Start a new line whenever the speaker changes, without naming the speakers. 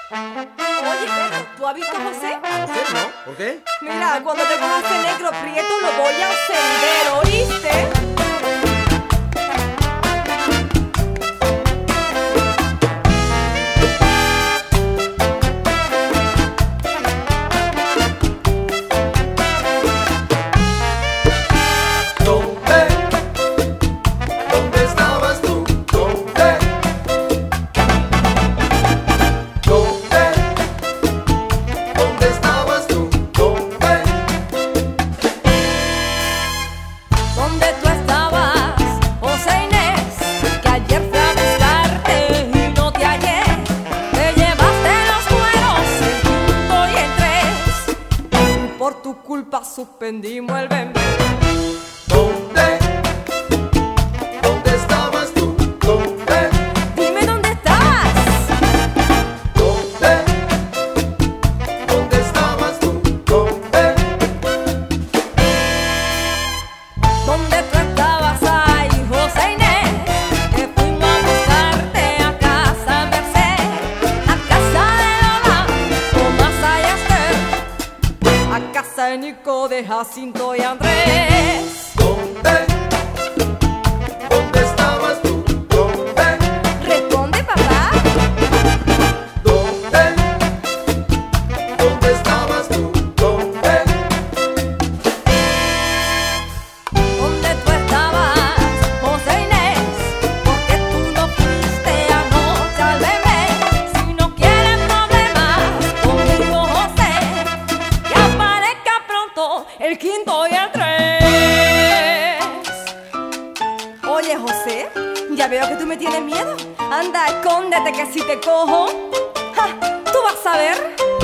Oye, Pedro, ¿tú has visto a José?
¿A José no? ¿Por qué?
Mira, cuando te pongas ese negro prieto lo voy a encender, ¿oíste?
¿Dónde estabas tú? ¿Dónde? ¿Dónde estabas tú? ¿Dónde?
¿Dónde tú estabas, José Inés? Que ayer fui a buscarte y no te hallé. Te llevaste los cueros, el quinto y el tres. Y por tu culpa suspendimos el bebé.
¿Dónde? ¿Dónde estabas tú? ¿Dónde?
Dime dónde estabas.
¿Dónde? ¿Dónde estabas tú? ¿Dónde?
¿Dónde tú estabas ahí, José Inés? Que fuimos a buscarte a casa Merced, a casa de Lola, Tomás Ayaster, a casa de Nico, de Jacinto y Andrés.
¿Dónde? ¿Dónde estabas tú? ¿Dónde?
Responde, papá.
¿Dónde? ¿Dónde estabas tú? ¿Dónde?
¿Dónde tú estabas, José Inés? Porque tú no fuiste anoche al bebé. Si no quieres problemas conmigo, José, que aparezca pronto el quinto y el tres. Oye, José, ya veo que tú me tienes miedo. Anda, escóndete que si te cojo, ja, tú vas a ver.